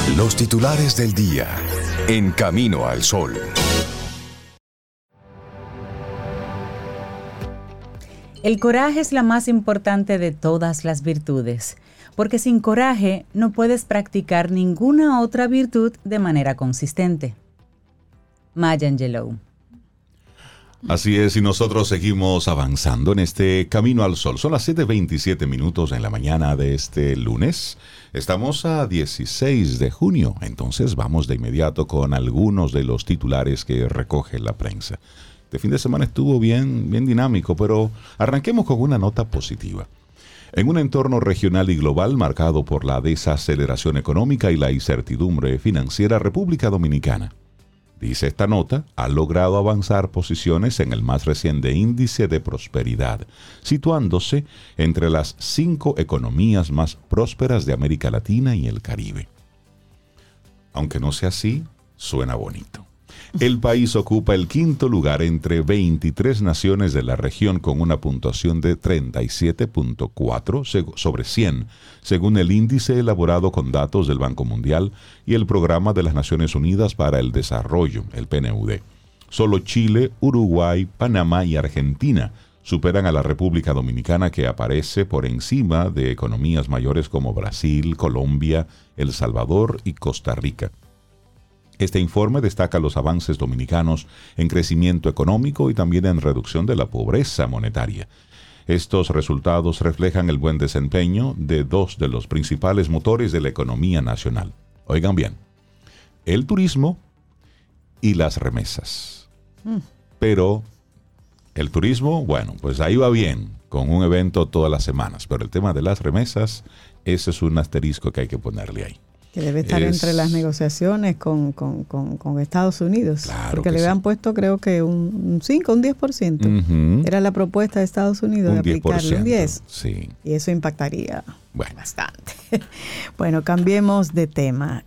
Los titulares del día. En Camino al Sol. El coraje es la más importante de todas las virtudes, porque sin coraje no puedes practicar ninguna otra virtud de manera consistente. Maya Angelou. Así es, y nosotros seguimos avanzando en este Camino al Sol. Son las 7:27 en la mañana de este lunes. Estamos a 16 de junio, entonces vamos de inmediato con algunos de los titulares que recoge la prensa. Este fin de semana estuvo bien dinámico, pero arranquemos con una nota positiva. En un entorno regional y global marcado por la desaceleración económica y la incertidumbre financiera, República Dominicana, dice esta nota, ha logrado avanzar posiciones en el más reciente índice de prosperidad, situándose entre las 5 economías más prósperas de América Latina y el Caribe. Aunque no sea así, suena bonito. El país ocupa el 5º lugar entre 23 naciones de la región con una puntuación de 37.4 sobre 100, según el índice elaborado con datos del Banco Mundial y el Programa de las Naciones Unidas para el Desarrollo, el PNUD. Solo Chile, Uruguay, Panamá y Argentina superan a la República Dominicana, que aparece por encima de economías mayores como Brasil, Colombia, El Salvador y Costa Rica. Este informe destaca los avances dominicanos en crecimiento económico y también en reducción de la pobreza monetaria. Estos resultados reflejan el buen desempeño de 2 de los principales motores de la economía nacional. Oigan bien, el turismo y las remesas. Pero el turismo, bueno, pues ahí va bien, con un evento todas las semanas, pero el tema de las remesas, ese es un asterisco que hay que ponerle ahí. Que debe estar entre las negociaciones con Estados Unidos. Claro, porque le habían sí. Puesto creo que un 5, un 10%. Era la propuesta de Estados Unidos de aplicarle un 10%. Sí. Y eso impactaría Bueno. bastante. Bueno, cambiemos de tema.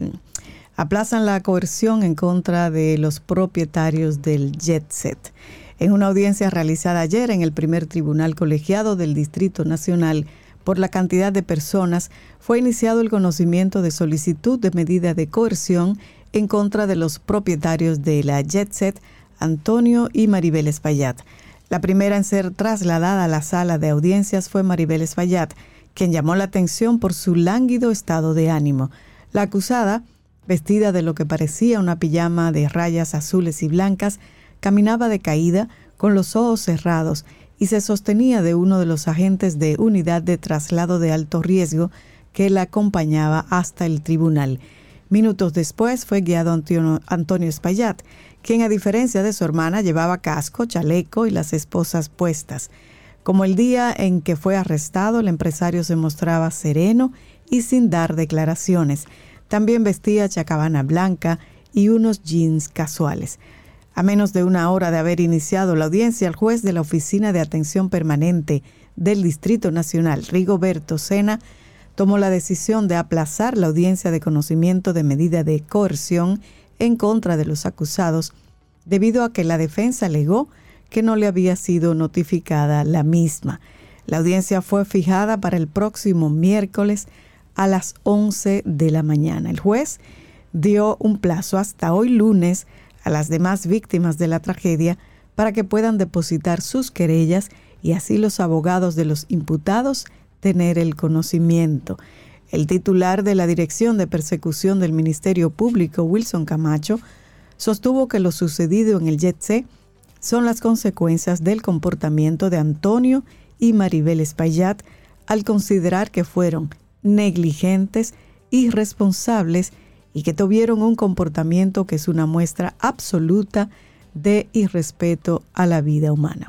Aplazan la coerción en contra de los propietarios del Jet Set. En una audiencia realizada ayer en el primer tribunal colegiado del Distrito Nacional, por la cantidad de personas, fue iniciado el conocimiento de solicitud de medida de coerción en contra de los propietarios de la Jet Set, Antonio y Maribel Espaillat. La primera en ser trasladada a la sala de audiencias fue Maribel Espaillat, quien llamó la atención por su lánguido estado de ánimo. La acusada, vestida de lo que parecía una pijama de rayas azules y blancas, caminaba decaída, con los ojos cerrados, y se sostenía de uno de los agentes de unidad de traslado de alto riesgo que la acompañaba hasta el tribunal. Minutos después fue guiado Antonio Espaillat, quien a diferencia de su hermana llevaba casco, chaleco y las esposas puestas. Como el día en que fue arrestado, el empresario se mostraba sereno y sin dar declaraciones. También vestía chacabana blanca y unos jeans casuales. A menos de una hora de haber iniciado la audiencia, el juez de la Oficina de Atención Permanente del Distrito Nacional, Rigoberto Sena, tomó la decisión de aplazar la audiencia de conocimiento de medida de coerción en contra de los acusados, debido a que la defensa alegó que no le había sido notificada la misma. La audiencia fue fijada para el próximo miércoles a las 11 de la mañana. El juez dio un plazo hasta hoy lunes a las demás víctimas de la tragedia para que puedan depositar sus querellas y así los abogados de los imputados tener el conocimiento. El titular de la Dirección de Persecución del Ministerio Público, Wilson Camacho, sostuvo que lo sucedido en el Jet Set son las consecuencias del comportamiento de Antonio y Maribel Espaillat al considerar que fueron negligentes, irresponsables y que tuvieron un comportamiento que es una muestra absoluta de irrespeto a la vida humana.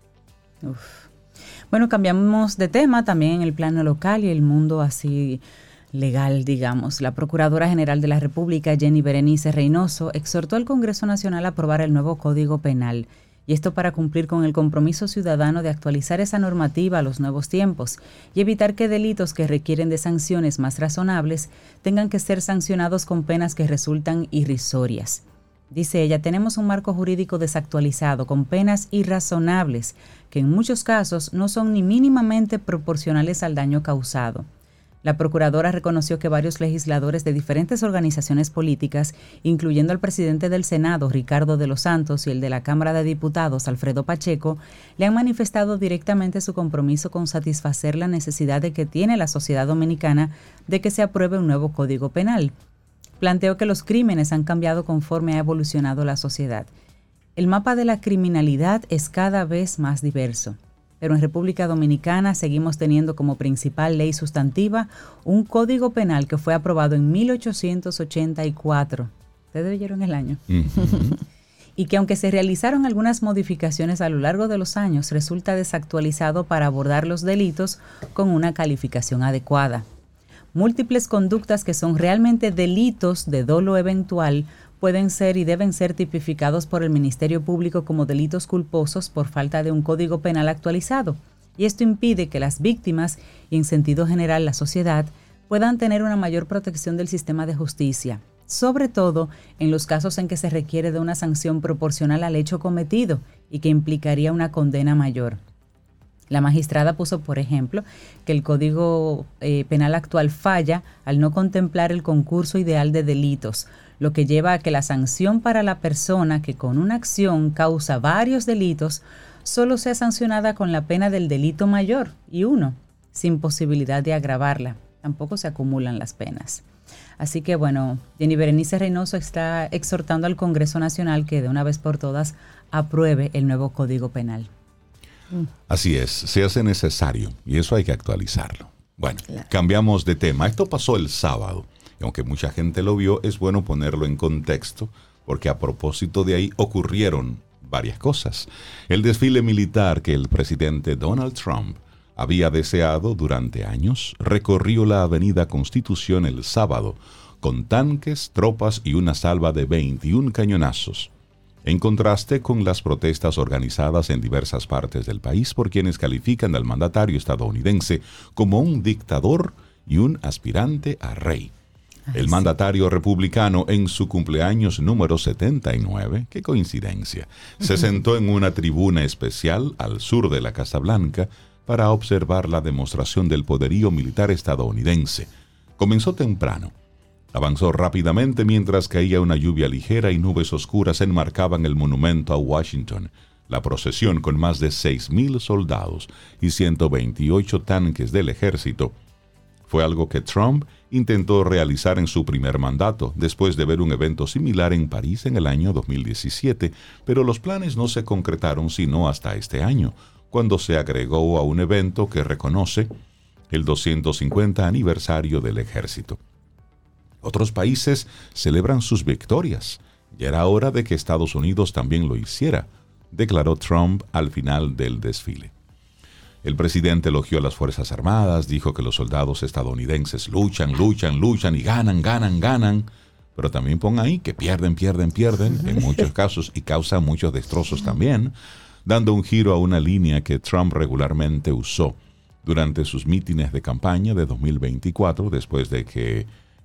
Bueno, cambiamos de tema también en el plano local y el mundo así legal, digamos. La Procuradora General de la República, Jenny Berenice Reynoso, exhortó al Congreso Nacional a aprobar el nuevo Código Penal. Y esto para cumplir con el compromiso ciudadano de actualizar esa normativa a los nuevos tiempos y evitar que delitos que requieren de sanciones más razonables tengan que ser sancionados con penas que resultan irrisorias. Dice ella, tenemos un marco jurídico desactualizado con penas irrazonables que en muchos casos no son ni mínimamente proporcionales al daño causado. La procuradora reconoció que varios legisladores de diferentes organizaciones políticas, incluyendo al presidente del Senado, Ricardo de los Santos, y el de la Cámara de Diputados, Alfredo Pacheco, le han manifestado directamente su compromiso con satisfacer la necesidad de que tiene la sociedad dominicana de que se apruebe un nuevo Código Penal. Planteó que los crímenes han cambiado conforme ha evolucionado la sociedad. El mapa de la criminalidad es cada vez más diverso. Pero en República Dominicana seguimos teniendo como principal ley sustantiva un Código Penal que fue aprobado en 1884. Ustedes oyeron el año. Uh-huh. Y que aunque se realizaron algunas modificaciones a lo largo de los años, resulta desactualizado para abordar los delitos con una calificación adecuada. Múltiples conductas que son realmente delitos de dolo eventual pueden ser y deben ser tipificados por el Ministerio Público como delitos culposos por falta de un código penal actualizado. Y esto impide que las víctimas y en sentido general la sociedad puedan tener una mayor protección del sistema de justicia, sobre todo en los casos en que se requiere de una sanción proporcional al hecho cometido y que implicaría una condena mayor. La magistrada puso, por ejemplo, que el Código Penal actual falla al no contemplar el concurso ideal de delitos, lo que lleva a que la sanción para la persona que con una acción causa varios delitos solo sea sancionada con la pena del delito mayor y uno, sin posibilidad de agravarla. Tampoco se acumulan las penas. Así que bueno, Jenny Berenice Reynoso está exhortando al Congreso Nacional que de una vez por todas apruebe el nuevo Código Penal. Así es, se hace necesario y eso hay que actualizarlo. Bueno, claro. Cambiamos de tema. Esto pasó el sábado. Y aunque mucha gente lo vio, es bueno ponerlo en contexto, porque a propósito de ahí ocurrieron varias cosas. El desfile militar que el presidente Donald Trump había deseado durante años recorrió la avenida Constitución el sábado, con tanques, tropas y una salva de 21 cañonazos, en contraste con las protestas organizadas en diversas partes del país por quienes califican al mandatario estadounidense como un dictador y un aspirante a rey. El mandatario republicano en su cumpleaños número 79, qué coincidencia, se sentó en una tribuna especial al sur de la Casa Blanca para observar la demostración del poderío militar estadounidense. Comenzó temprano. Avanzó rápidamente mientras caía una lluvia ligera y nubes oscuras enmarcaban el monumento a Washington. La procesión con más de 6,000 soldados y 128 tanques del ejército fue algo que Trump intentó realizar en su primer mandato, después de ver un evento similar en París en el año 2017, pero los planes no se concretaron sino hasta este año, cuando se agregó a un evento que reconoce el 250 aniversario del ejército. Otros países celebran sus victorias. Ya era hora de que Estados Unidos también lo hiciera, declaró Trump al final del desfile. El presidente elogió a las Fuerzas Armadas, dijo que los soldados estadounidenses luchan y ganan, pero también pon ahí que pierden en muchos casos y causan muchos destrozos también, dando un giro a una línea que Trump regularmente usó durante sus mítines de campaña de 2024 después de que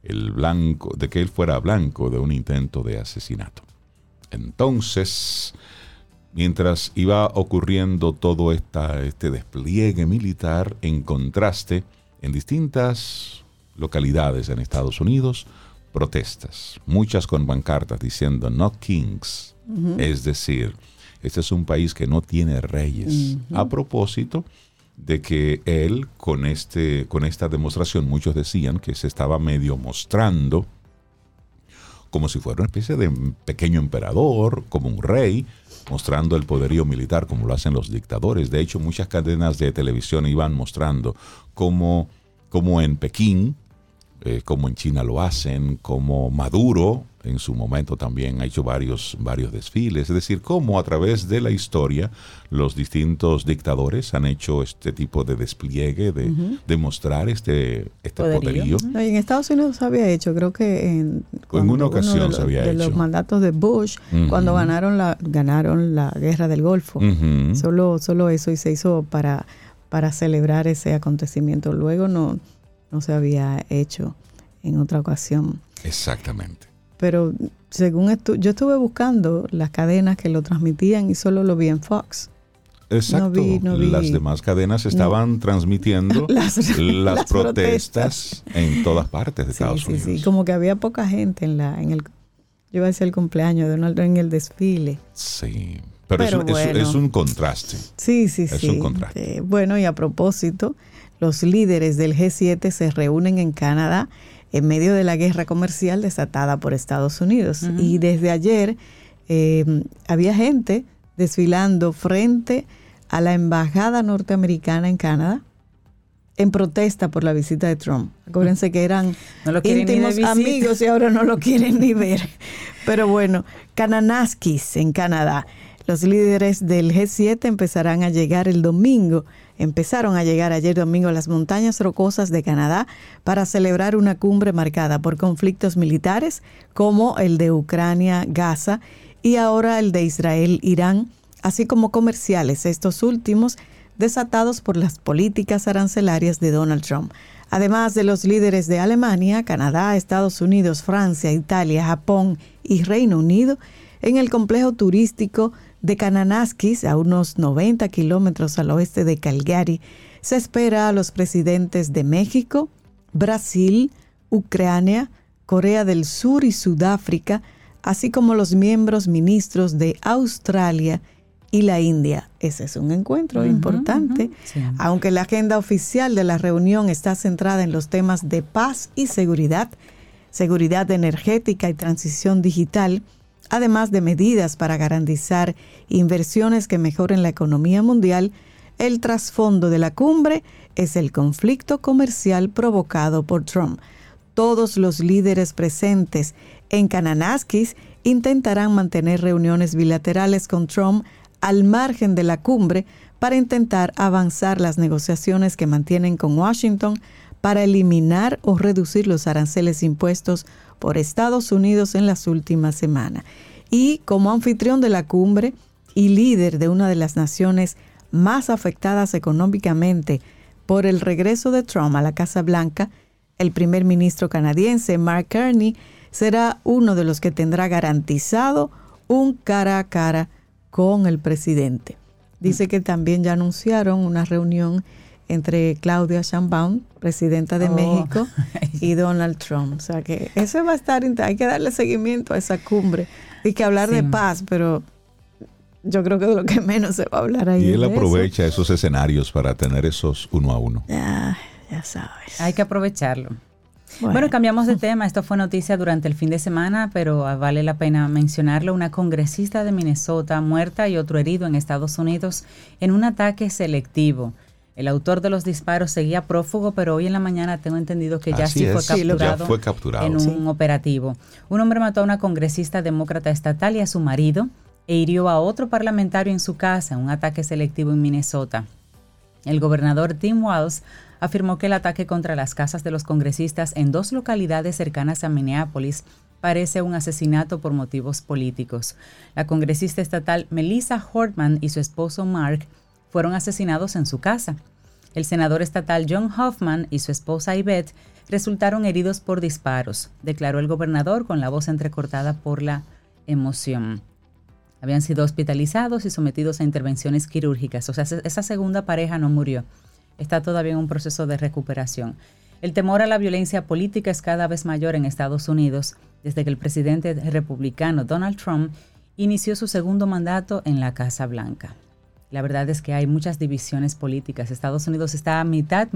él fuera blanco de un intento de asesinato. Entonces, mientras iba ocurriendo todo este despliegue militar, en contraste, en distintas localidades en Estados Unidos, protestas, muchas con pancartas diciendo "No Kings", es decir, este es un país que no tiene reyes. A propósito de que él, con esta demostración, muchos decían que se estaba medio mostrando como si fuera una especie de pequeño emperador, como un rey, mostrando el poderío militar como lo hacen los dictadores. De hecho, muchas cadenas de televisión iban mostrando cómo en Pekín, como en China lo hacen, como Maduro en su momento también ha hecho varios desfiles. Es decir, cómo a través de la historia los distintos dictadores han hecho este tipo de despliegue, de mostrar este poderío. No, y en Estados Unidos se había hecho, creo que en una ocasión se había hecho. De los mandatos de Bush, cuando ganaron la guerra del Golfo. Solo eso, y se hizo para celebrar ese acontecimiento. Luego no se había hecho en otra ocasión. Exactamente. Pero según yo estuve buscando las cadenas que lo transmitían y solo lo vi en Fox. Exacto. No vi. Las demás cadenas estaban transmitiendo las protestas en todas partes de Estados Unidos. Sí, como que había poca gente en el, yo iba a decir el cumpleaños de Donald Trump, en el desfile. Sí, pero bueno. es un contraste. Sí. Es un contraste. Bueno, y a propósito, los líderes del G7 se reúnen en Canadá en medio de la guerra comercial desatada por Estados Unidos. Uh-huh. Y desde ayer había gente desfilando frente a la embajada norteamericana en Canadá en protesta por la visita de Trump. Acuérdense que eran íntimos amigos y ahora no lo quieren ni ver. Pero bueno, Kananaskis en Canadá. Los líderes del G7 empezaron a llegar ayer domingo a las montañas rocosas de Canadá para celebrar una cumbre marcada por conflictos militares como el de Ucrania, Gaza y ahora el de Israel, Irán, así como comerciales, estos últimos desatados por las políticas arancelarias de Donald Trump. Además de los líderes de Alemania, Canadá, Estados Unidos, Francia, Italia, Japón y Reino Unido, en el complejo turístico de Kananaskis, a unos 90 kilómetros al oeste de Calgary, se espera a los presidentes de México, Brasil, Ucrania, Corea del Sur y Sudáfrica, así como los miembros ministros de Australia y la India. Ese es un encuentro importante, sí. Aunque la agenda oficial de la reunión está centrada en los temas de paz y seguridad energética y transición digital, además de medidas para garantizar inversiones que mejoren la economía mundial. El trasfondo de la cumbre es el conflicto comercial provocado por Trump. Todos los líderes presentes en Kananaskis intentarán mantener reuniones bilaterales con Trump al margen de la cumbre para intentar avanzar las negociaciones que mantienen con Washington para eliminar o reducir los aranceles impuestos por Estados Unidos en las últimas semanas. Y como anfitrión de la cumbre y líder de una de las naciones más afectadas económicamente por el regreso de Trump a la Casa Blanca, el primer ministro canadiense Mark Carney será uno de los que tendrá garantizado un cara a cara con el presidente. Dice que también ya anunciaron una reunión entre Claudia Sheinbaum, presidenta de México, y Donald Trump. O sea que eso va a estar, hay que darle seguimiento a esa cumbre. Hay que hablar de paz, pero yo creo que de lo que menos se va a hablar ahí. Y él aprovecha esos escenarios para tener esos uno a uno. Ya sabes. Hay que aprovecharlo. Bueno, cambiamos de tema. Esto fue noticia durante el fin de semana, pero vale la pena mencionarlo. Una congresista de Minnesota muerta y otro herido en Estados Unidos en un ataque selectivo. El autor de los disparos seguía prófugo, pero hoy en la mañana tengo entendido que ya fue capturado en un operativo. Un hombre mató a una congresista demócrata estatal y a su marido e hirió a otro parlamentario en su casa en un ataque selectivo en Minnesota. El gobernador Tim Walz afirmó que el ataque contra las casas de los congresistas en 2 localidades cercanas a Minneapolis parece un asesinato por motivos políticos. La congresista estatal Melissa Hortman y su esposo Mark fueron asesinados en su casa. El senador estatal John Hoffman y su esposa Yvette resultaron heridos por disparos, declaró el gobernador con la voz entrecortada por la emoción. Habían sido hospitalizados y sometidos a intervenciones quirúrgicas. O sea, esa segunda pareja no murió. Está todavía en un proceso de recuperación. El temor a la violencia política es cada vez mayor en Estados Unidos desde que el presidente republicano Donald Trump inició su segundo mandato en la Casa Blanca. La verdad es que hay muchas divisiones políticas. Estados Unidos está mitad.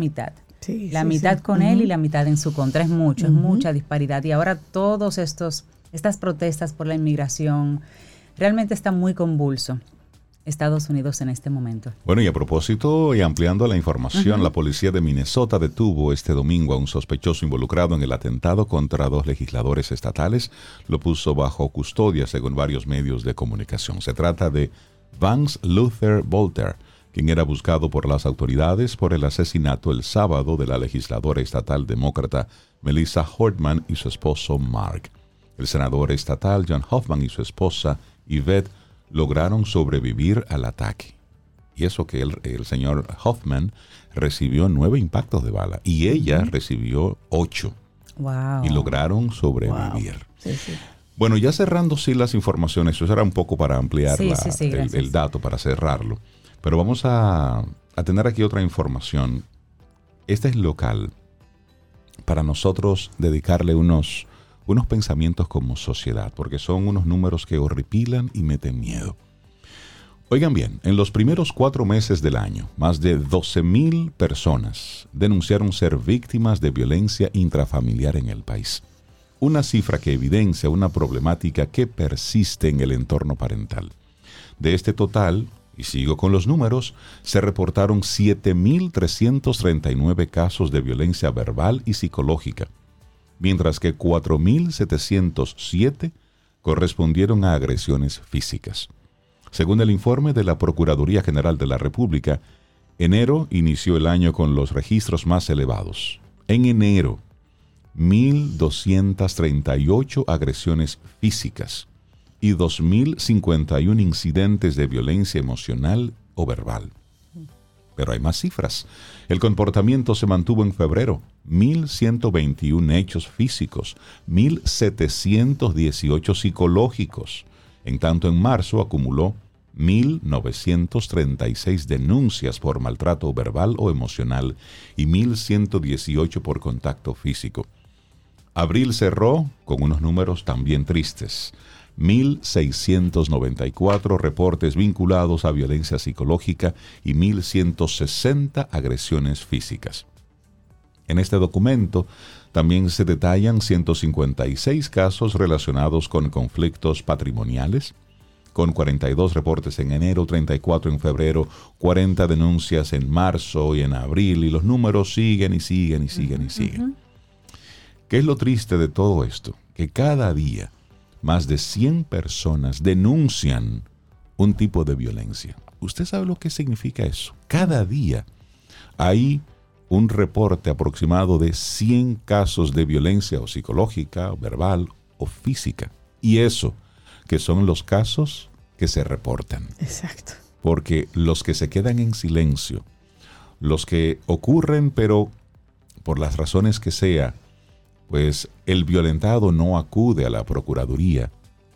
La mitad con él y la mitad en su contra. Es mucha disparidad. Y ahora todos estas protestas por la inmigración realmente está muy convulso Estados Unidos en este momento. Bueno, y a propósito, y ampliando la información, la policía de Minnesota detuvo este domingo a un sospechoso involucrado en el atentado contra 2 legisladores estatales. Lo puso bajo custodia, según varios medios de comunicación. Se trata de Vance Luther Bolter, quien era buscado por las autoridades por el asesinato el sábado de la legisladora estatal demócrata Melissa Hortman y su esposo Mark. El senador estatal John Hoffman y su esposa Yvette lograron sobrevivir al ataque. Y eso que el señor Hoffman recibió 9 impactos de bala y ella recibió 8. Wow. Y lograron sobrevivir. Wow. Sí. Bueno, ya cerrando las informaciones, eso era un poco para ampliar el dato, para cerrarlo. Pero vamos a tener aquí otra información. Este es local. Para nosotros dedicarle unos pensamientos como sociedad, porque son unos números que horripilan y meten miedo. Oigan bien, en los primeros 4 meses del año, más de 12,000 personas denunciaron ser víctimas de violencia intrafamiliar en el país. Una cifra que evidencia una problemática que persiste en el entorno parental. De este total, y sigo con los números, se reportaron 7,339 casos de violencia verbal y psicológica, mientras que 4,707 correspondieron a agresiones físicas. Según el informe de la Procuraduría General de la República, enero inició el año con los registros más elevados. En enero, 1,238 agresiones físicas y 2,051 incidentes de violencia emocional o verbal. Pero hay más cifras. El comportamiento se mantuvo en febrero. 1,121 hechos físicos, 1,718 psicológicos. En tanto, en marzo acumuló 1,936 denuncias por maltrato verbal o emocional y 1,118 por contacto físico. Abril cerró con unos números también tristes. 1,694 reportes vinculados a violencia psicológica y 1,160 agresiones físicas. En este documento también se detallan 156 casos relacionados con conflictos patrimoniales, con 42 reportes en enero, 34 en febrero, 40 denuncias en marzo y en abril, y los números siguen y siguen y siguen y siguen. ¿Qué es lo triste de todo esto? Que cada día más de 100 personas denuncian un tipo de violencia. ¿Usted sabe lo que significa eso? Cada día hay un reporte aproximado de 100 casos de violencia o psicológica, o verbal o física. Y eso, que son los casos que se reportan. Exacto. Porque los que se quedan en silencio, los que ocurren, pero por las razones que sea, pues el violentado no acude a la Procuraduría,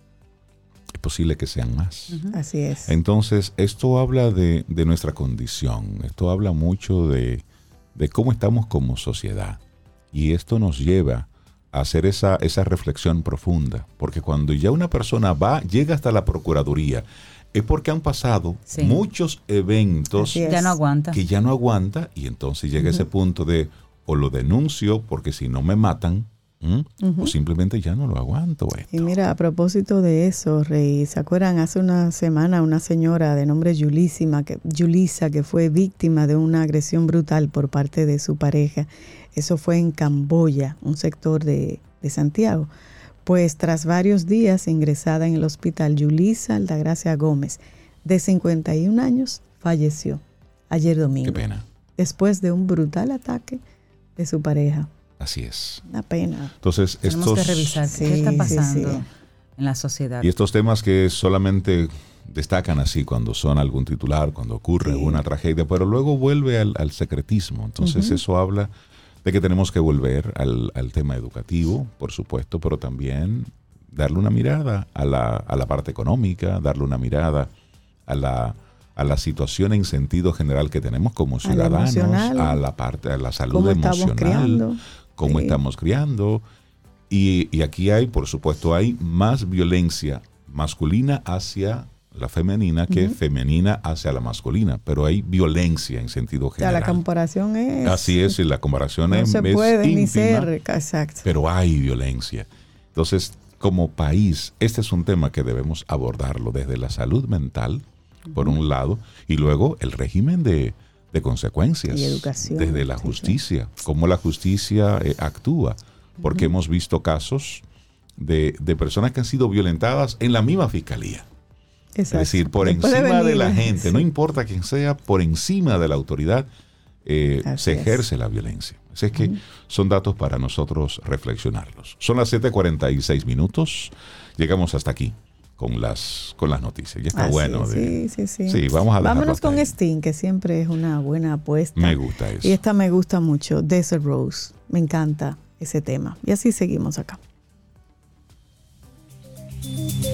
es posible que sean más. Así es. Entonces, esto habla de nuestra condición, esto habla mucho de cómo estamos como sociedad. Y esto nos lleva a hacer esa reflexión profunda, porque cuando ya una persona llega hasta la Procuraduría, es porque han pasado muchos eventos ya no aguanta. Que ya no aguanta, y entonces llega ese punto de o lo denuncio porque si no me matan, o simplemente ya no lo aguanto. Y mira, a propósito de eso, Rey, ¿se acuerdan? Hace una semana una señora de nombre Yulisa, que fue víctima de una agresión brutal por parte de su pareja. Eso fue en Camboya, un sector de Santiago. Pues tras varios días ingresada en el hospital, Yulisa Altagracia Gómez, de 51 años, falleció ayer domingo. Qué pena. Después de un brutal ataque de su pareja. Así es. Una pena. Entonces, tenemos que revisar qué está pasando en la sociedad. Y estos temas que solamente destacan así cuando son algún titular, cuando ocurre una tragedia, pero luego vuelve al secretismo. Entonces, eso habla de que tenemos que volver al tema educativo, por supuesto, pero también darle una mirada a la parte económica, darle una mirada a la situación en sentido general que tenemos como ciudadanos, a la salud emocional, cómo estamos criando. Y aquí hay, por supuesto, hay más violencia masculina hacia la femenina que femenina hacia la masculina, pero hay violencia en sentido general. La comparación es... Así es, y la comparación no es se puede íntima, ni ser, exacto. Pero hay violencia. Entonces, como país, este es un tema que debemos abordarlo desde la salud mental, por un lado, y luego el régimen de consecuencias. Y educación. Desde la justicia, cómo la justicia actúa. Porque hemos visto casos de personas que han sido violentadas en la misma fiscalía. Exacto. Es decir, por encima de la gente, no importa quién sea, por encima de la autoridad, se ejerce la violencia. Así es que son datos para nosotros reflexionarlos. Son las 7:46. Llegamos hasta aquí con las noticias. Ya está bueno. Sí. Sí, vámonos con Sting, que siempre es una buena apuesta. Me gusta eso. Y esta me gusta mucho, Desert Rose. Me encanta ese tema. Y así seguimos acá.